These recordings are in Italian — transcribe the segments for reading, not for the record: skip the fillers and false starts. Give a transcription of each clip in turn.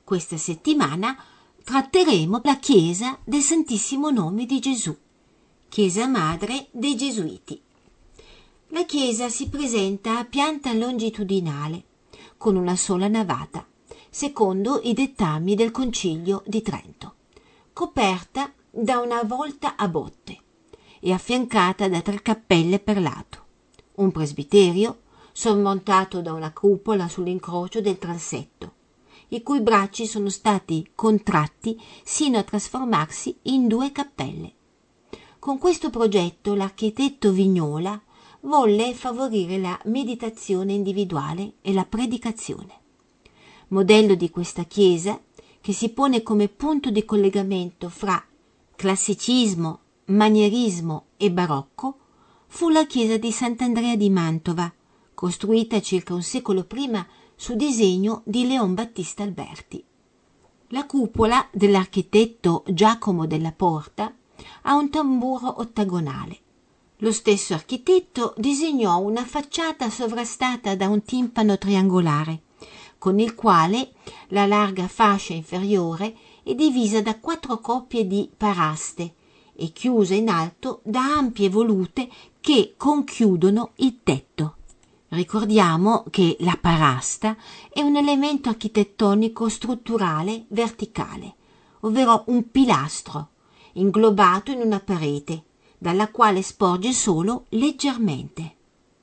Questa settimana tratteremo la chiesa del Santissimo Nome di Gesù, chiesa madre dei Gesuiti. La chiesa si presenta a pianta longitudinale, con una sola navata, secondo i dettami del Concilio di Trento, coperta da una volta a botte e affiancata da 3 cappelle per lato, un presbiterio sormontato da una cupola sull'incrocio del transetto, i cui bracci sono stati contratti sino a trasformarsi in 2 cappelle. Con questo progetto l'architetto Vignola volle favorire la meditazione individuale e la predicazione. Modello di questa chiesa, che si pone come punto di collegamento fra classicismo, manierismo e barocco, fu la chiesa di Sant'Andrea di Mantova, costruita circa un secolo prima su disegno di Leon Battista Alberti. La cupola dell'architetto Giacomo della Porta ha un tamburo ottagonale. Lo stesso architetto disegnò una facciata sovrastata da un timpano triangolare, con il quale la larga fascia inferiore è divisa da 4 coppie di paraste e chiusa in alto da ampie volute che conchiudono il tetto. Ricordiamo che la parasta è un elemento architettonico strutturale verticale, ovvero un pilastro inglobato in una parete, dalla quale sporge solo leggermente.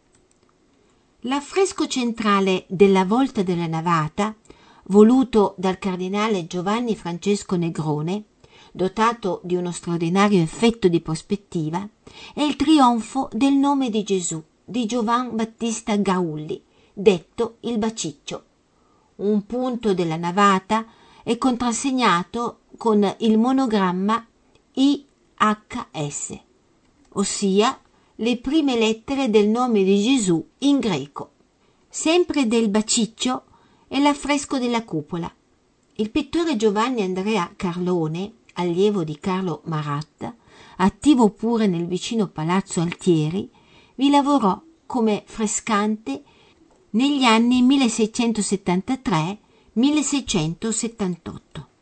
L'affresco centrale della volta della navata, voluto dal cardinale Giovanni Francesco Negrone, dotato di uno straordinario effetto di prospettiva, è il trionfo del nome di Gesù di Giovan Battista Gaulli, detto il Baciccio. Un punto della navata è contrassegnato con il monogramma IHS, ossia le prime lettere del nome di Gesù in greco. Sempre del Baciccio è l'affresco della cupola. Il pittore Giovanni Andrea Carlone, allievo di Carlo Maratta, attivo pure nel vicino Palazzo Altieri, vi lavorò come frescante negli anni 1673-1678.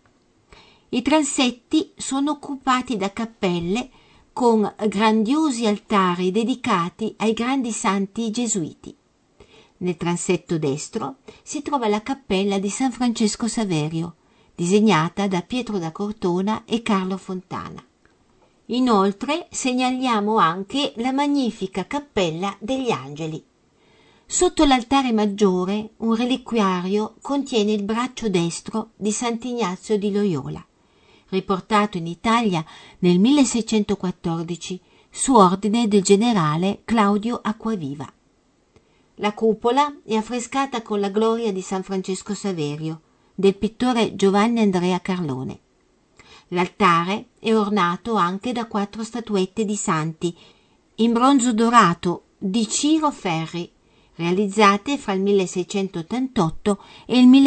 I transetti sono occupati da cappelle con grandiosi altari dedicati ai grandi santi gesuiti. Nel transetto destro si trova la cappella di San Francesco Saverio, disegnata da Pietro da Cortona e Carlo Fontana. Inoltre segnaliamo anche la magnifica cappella degli Angeli. Sotto l'altare maggiore un reliquiario contiene il braccio destro di Sant'Ignazio di Loyola, riportato in Italia nel 1614 su ordine del generale Claudio Acquaviva. La cupola è affrescata con la gloria di San Francesco Saverio, del pittore Giovanni Andrea Carlone. L'altare è ornato anche da 4 statuette di santi in bronzo dorato di Ciro Ferri, realizzate fra il 1688 e il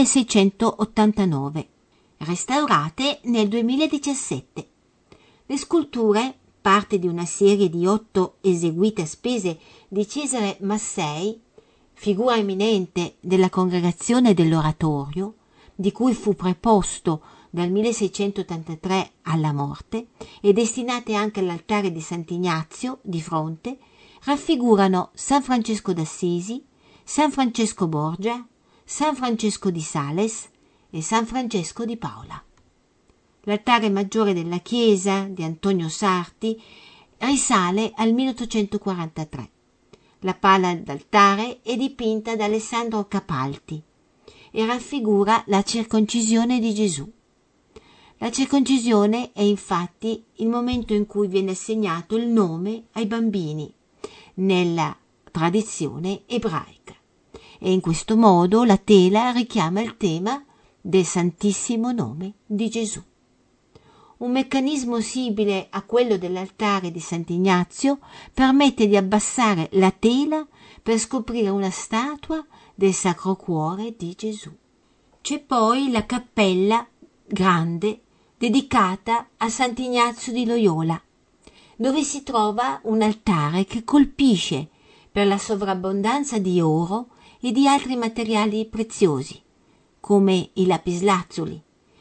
1689, restaurate nel 2017. Le sculture, parte di una serie di 8 eseguite a spese di Cesare Massei, figura eminente della congregazione dell'Oratorio, di cui fu preposto dal 1683 alla morte, e destinate anche all'altare di Sant'Ignazio di fronte, raffigurano San Francesco d'Assisi, San Francesco Borgia, San Francesco di Sales e San Francesco di Paola. L'altare maggiore della chiesa di Antonio Sarti risale al 1843. La pala d'altare è dipinta da Alessandro Capalti e raffigura la circoncisione di Gesù. La circoncisione è infatti il momento in cui viene assegnato il nome ai bambini nella tradizione ebraica, e in questo modo la tela richiama il tema del Santissimo Nome di Gesù. Un meccanismo simile a quello dell'altare di Sant'Ignazio permette di abbassare la tela per scoprire una statua del Sacro Cuore di Gesù. C'è poi la cappella grande dedicata a Sant'Ignazio di Loyola, dove si trova un altare che colpisce per la sovrabbondanza di oro e di altri materiali preziosi, come i lapislazzuli,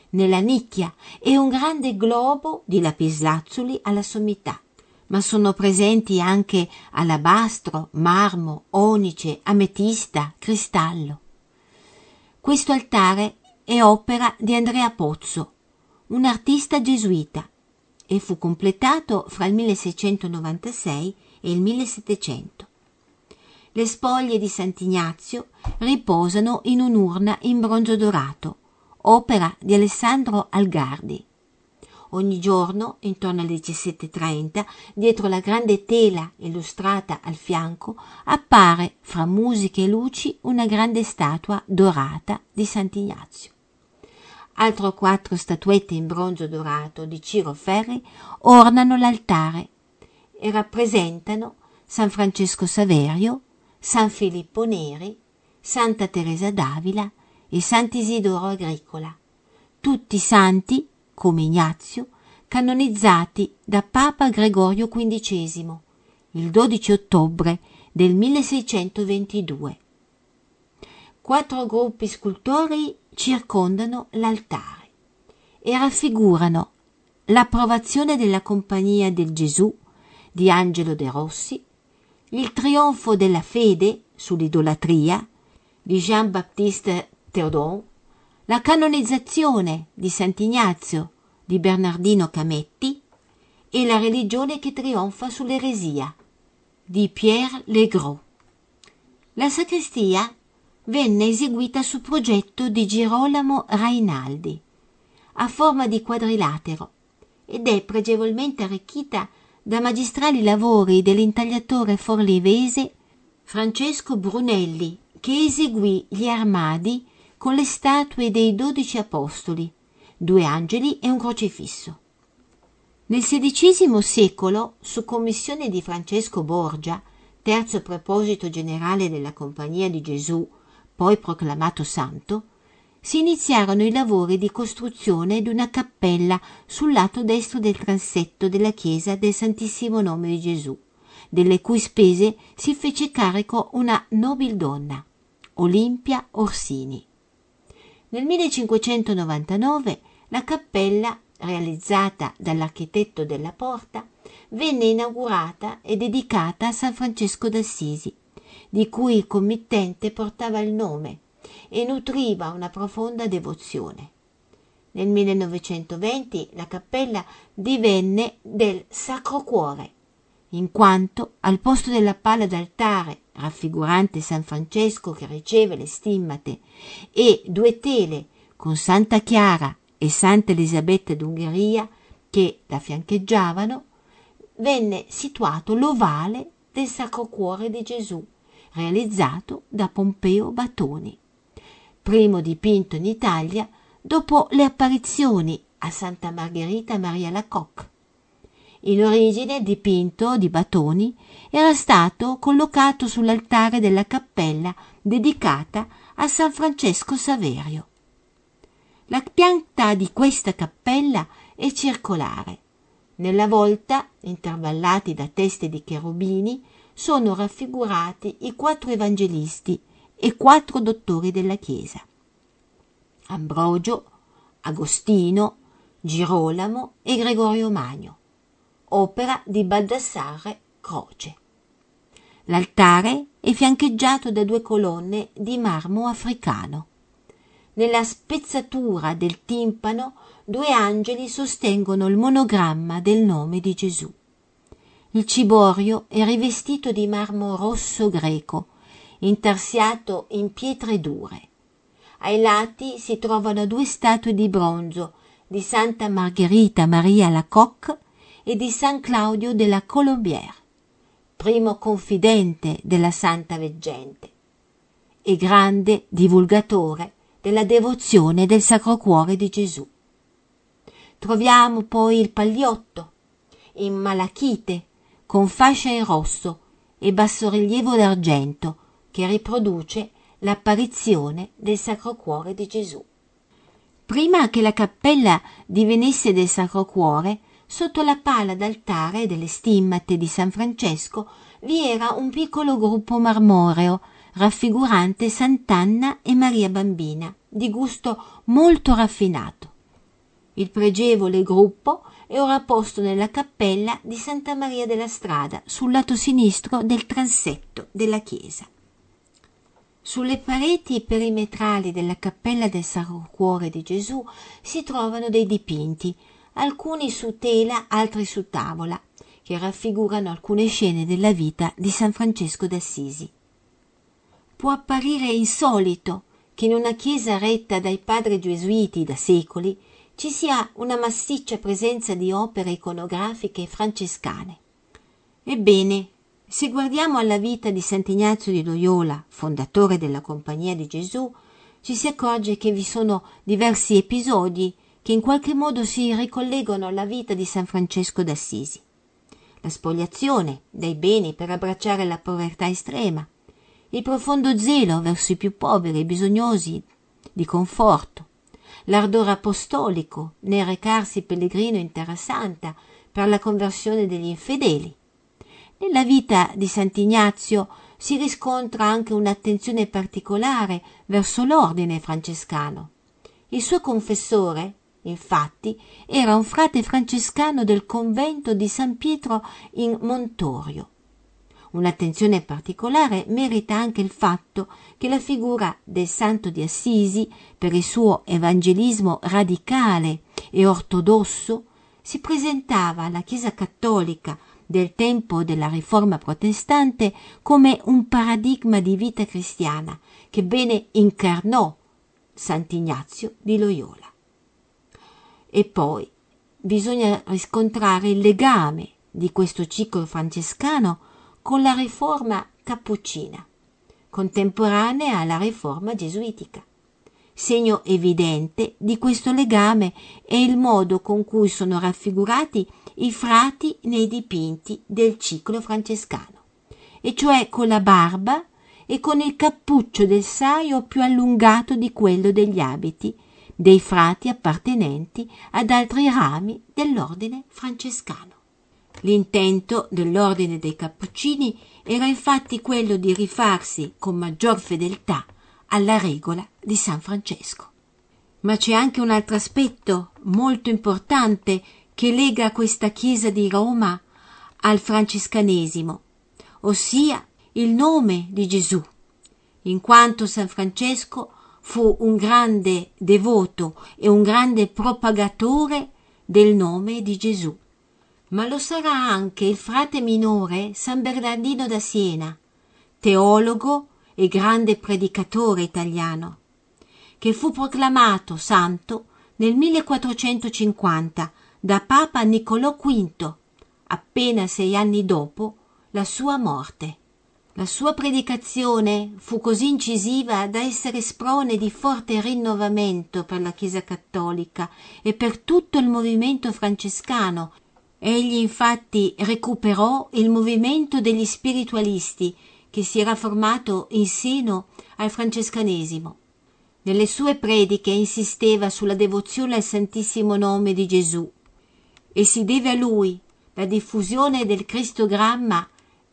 nella nicchia e un grande globo di lapislazzuli alla sommità, ma sono presenti anche alabastro, marmo, onice, ametista, cristallo. Questo altare è opera di Andrea Pozzo, un artista gesuita, e fu completato fra il 1696 e il 1700. Le spoglie di Sant'Ignazio riposano in un'urna in bronzo dorato, opera di Alessandro Algardi. Ogni giorno, intorno alle 17:30, dietro la grande tela illustrata al fianco, appare, fra musiche e luci, una grande statua dorata di Sant'Ignazio. Altre 4 statuette in bronzo dorato di Ciro Ferri ornano l'altare e rappresentano San Francesco Saverio, San Filippo Neri, Santa Teresa d'Avila e Sant'Isidoro Agricola, tutti santi, come Ignazio, canonizzati da Papa Gregorio XV il 12 ottobre del 1622. 4 gruppi scultorei circondano l'altare e raffigurano l'approvazione della Compagnia del Gesù di Angelo De Rossi, il trionfo della fede sull'idolatria di Jean-Baptiste Théodon, la canonizzazione di Sant'Ignazio di Bernardino Cametti e la religione che trionfa sull'eresia di Pierre Legros. La sacrestia venne eseguita su progetto di Girolamo Rainaldi, a forma di quadrilatero, ed è pregevolmente arricchita da magistrali lavori dell'intagliatore forlivese Francesco Brunelli, che eseguì gli armadi con le statue dei 12 apostoli, 2 angeli e un crocifisso. Nel XVI secolo, su commissione di Francesco Borgia, terzo preposito generale della Compagnia di Gesù, poi proclamato santo, si iniziarono i lavori di costruzione di una cappella sul lato destro del transetto della chiesa del Santissimo Nome di Gesù, delle cui spese si fece carico una nobildonna, Olimpia Orsini. Nel 1599 la cappella, realizzata dall'architetto della Porta, venne inaugurata e dedicata a San Francesco d'Assisi, di cui il committente portava il nome e nutriva una profonda devozione. Nel 1920 la cappella divenne del Sacro Cuore, in quanto al posto della pala d'altare raffigurante San Francesco che riceve le stimmate e 2 tele con Santa Chiara e Santa Elisabetta d'Ungheria che la fiancheggiavano, venne situato l'ovale del Sacro Cuore di Gesù, realizzato da Pompeo Batoni, primo dipinto in Italia dopo le apparizioni a Santa Margherita Maria Lacoque. In origine il dipinto di Batoni era stato collocato sull'altare della cappella dedicata a San Francesco Saverio. La pianta di questa cappella è circolare. Nella volta, intervallati da teste di cherubini, sono raffigurati i 4 evangelisti e 4 dottori della Chiesa: Ambrogio, Agostino, Girolamo e Gregorio Magno, opera di Baldassarre Croce. L'altare è fiancheggiato da 2 colonne di marmo africano. Nella spezzatura del timpano 2 angeli sostengono il monogramma del nome di Gesù. Il ciborio è rivestito di marmo rosso greco, intarsiato in pietre dure. Ai lati si trovano 2 statue di bronzo di Santa Margherita Maria Lacoque e di San Claudio della Colombière, primo confidente della Santa Veggente e grande divulgatore della devozione del Sacro Cuore di Gesù. Troviamo poi il pagliotto in malachite con fascia in rosso e bassorilievo d'argento che riproduce l'apparizione del Sacro Cuore di Gesù. Prima che la cappella divenisse del Sacro Cuore, sotto la pala d'altare delle stimmate di San Francesco vi era un piccolo gruppo marmoreo raffigurante Sant'Anna e Maria Bambina, di gusto molto raffinato. Il pregevole gruppo è ora posto nella cappella di Santa Maria della Strada, sul lato sinistro del transetto della chiesa. Sulle pareti perimetrali della cappella del Sacro Cuore di Gesù si trovano dei dipinti, alcuni su tela, altri su tavola, che raffigurano alcune scene della vita di San Francesco d'Assisi. Può apparire insolito che in una chiesa retta dai padri gesuiti da secoli ci sia una massiccia presenza di opere iconografiche francescane. Ebbene, se guardiamo alla vita di Sant'Ignazio di Loyola, fondatore della Compagnia di Gesù, ci si accorge che vi sono diversi episodi che in qualche modo si ricollegano alla vita di San Francesco d'Assisi. La spoliazione dei beni per abbracciare la povertà estrema, il profondo zelo verso i più poveri e bisognosi di conforto, l'ardore apostolico nel recarsi pellegrino in Terra Santa per la conversione degli infedeli. Nella vita di Sant'Ignazio si riscontra anche un'attenzione particolare verso l'ordine francescano. Il suo confessore, infatti, era un frate francescano del convento di San Pietro in Montorio. Un'attenzione particolare merita anche il fatto che la figura del Santo di Assisi, per il suo evangelismo radicale e ortodosso, si presentava alla Chiesa cattolica del tempo della Riforma protestante come un paradigma di vita cristiana che bene incarnò Sant'Ignazio di Loyola. E poi bisogna riscontrare il legame di questo ciclo francescano con la riforma cappuccina, contemporanea alla riforma gesuitica. Segno evidente di questo legame è il modo con cui sono raffigurati i frati nei dipinti del ciclo francescano, e cioè con la barba e con il cappuccio del saio più allungato di quello degli abiti dei frati appartenenti ad altri rami dell'ordine francescano. L'intento dell'ordine dei Cappuccini era infatti quello di rifarsi con maggior fedeltà alla regola di San Francesco. Ma c'è anche un altro aspetto molto importante che lega questa chiesa di Roma al francescanesimo, ossia il nome di Gesù, in quanto San Francesco fu un grande devoto e un grande propagatore del nome di Gesù. Ma lo sarà anche il frate minore San Bernardino da Siena, teologo e grande predicatore italiano, che fu proclamato santo nel 1450 da Papa Niccolò V, appena 6 anni dopo la sua morte. La sua predicazione fu così incisiva da essere sprone di forte rinnovamento per la Chiesa cattolica e per tutto il movimento francescano. Egli infatti recuperò il movimento degli spiritualisti che si era formato in seno al francescanesimo. Nelle sue prediche insisteva sulla devozione al Santissimo Nome di Gesù e si deve a lui la diffusione del cristogramma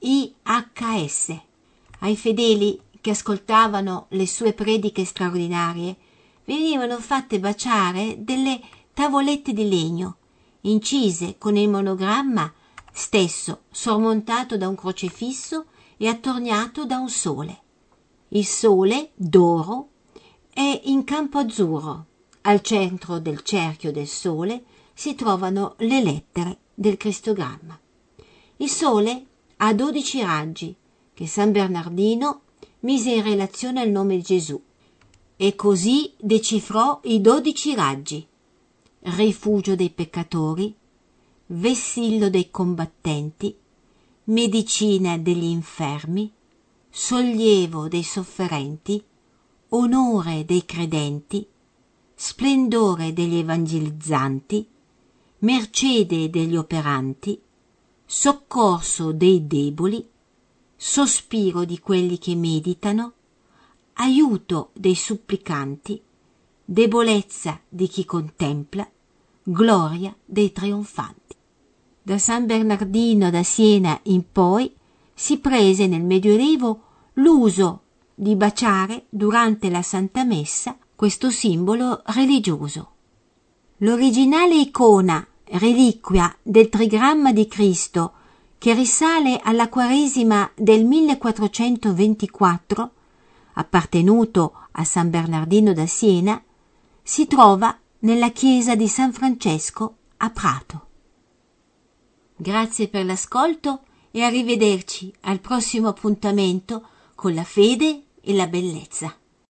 IHS. Ai fedeli che ascoltavano le sue prediche straordinarie venivano fatte baciare delle tavolette di legno incise con il monogramma stesso sormontato da un crocefisso e attorniato da un sole. Il sole d'oro è in campo azzurro. Al centro del cerchio del sole si trovano le lettere del cristogramma. Il sole ha 12 raggi che San Bernardino mise in relazione al nome di Gesù e così decifrò i 12 raggi: rifugio dei peccatori, vessillo dei combattenti, medicina degli infermi, sollievo dei sofferenti, onore dei credenti, splendore degli evangelizzanti, mercede degli operanti, soccorso dei deboli, sospiro di quelli che meditano, aiuto dei supplicanti, debolezza di chi contempla, gloria dei trionfanti. Da San Bernardino da Siena in poi si prese nel Medioevo l'uso di baciare durante la Santa Messa questo simbolo religioso. L'originale icona, reliquia del trigramma di Cristo, che risale alla Quaresima del 1424, appartenuto a San Bernardino da Siena, si trova nella chiesa di San Francesco a Prato. Grazie per l'ascolto e arrivederci al prossimo appuntamento con la fede e la bellezza.